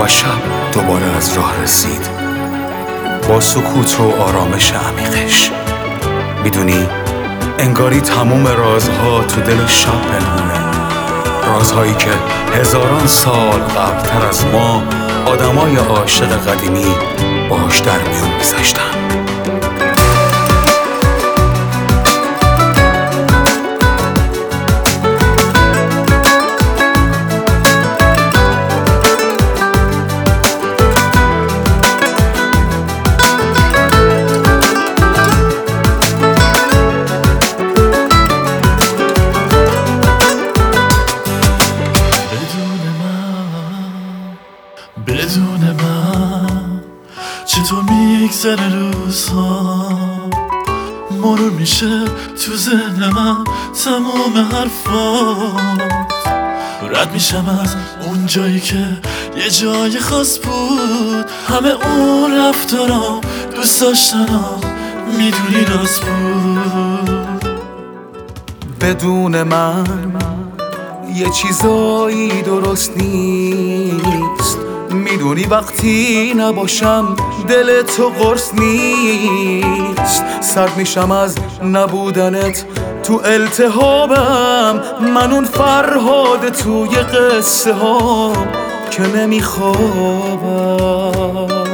و شب دوباره از راه رسید با سکوت و آرامش عمیقش. میدونی انگاری تموم رازها تو دل شب پنهونه، رازهایی که هزاران سال قبلتر از ما آدمای عاشق قدیمی باهاش در میون میذاشتن. بدون من چطور میگذره روزها، مرور میشه تو ذهن من تمام حرفات. رد میشم از اون جایی که یه جای خاص بود، همه اون رفتارام دوست داشتنام میدونی راست بود. بدون من یه چیزایی درست نیست، میدونی وقتی نباشم دل تو قرص نیست. سرد میشم از نبودنت تو التهابم، من اون فرهاد توی قصه ها که نمیخوابم.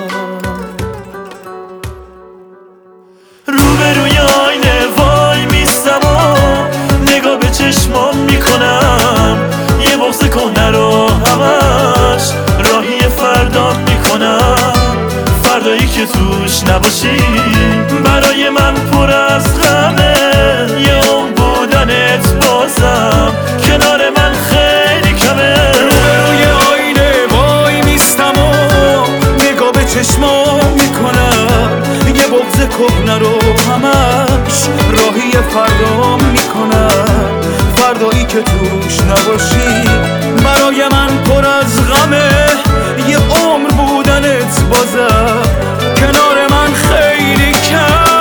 روبروی آینه وای میستم و نگاه به چشمام میکنم، یه بغض کهنه رو همش راهی فردا میکنم. فردایی که توش نباشی برای من پر از غمه، یه عمر بودنت بازم کنار من خیلی کمه. روی آینه وای میستم و نگاه به چشمام میکنم، یه بغض کهنه رو همش راهی فردا میکنم. فردایی که توش نباشی برای من پر از غمه، یه عمر بودنت بازم کنار من خیلی کمه.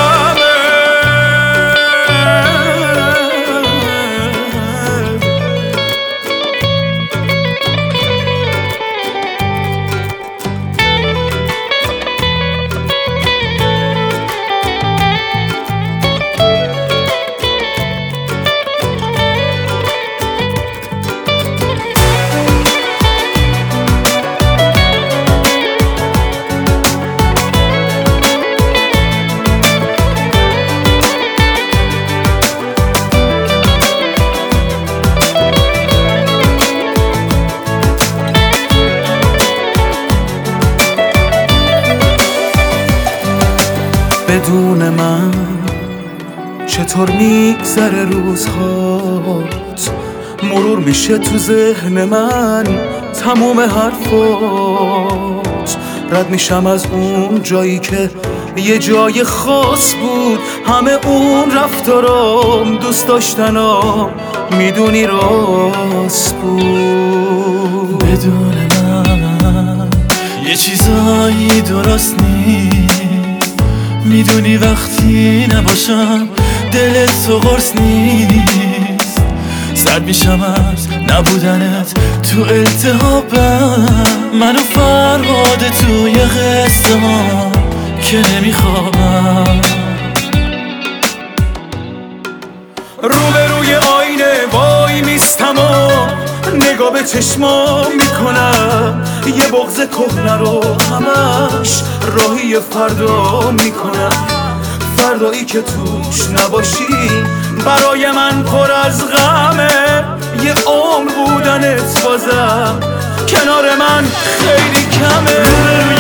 بدون من چطور میگذره روزهات، مرور میشه تو ذهن من تموم حرفات. رد میشم از اون جایی که یه جای خاص بود، همه اون رفتارام دوست داشتنام میدونی راست بود. بدون من یه چیزایی درست نیست، میدونی وقتی نباشم دل تو قرص نیست. سرد میشم از نبودنت تو التهابم، منو فرهاد توی قصه ها که نمیخوابم. روبروی آینه وای میستم و نگاه به چشمام میکنم، یه بغض کهنه رو همش راهی فردا میکنم. فردایی که توش نباشی برای من پر از غمه، یه عمر بودنت بازم کنار من خیلی کمه.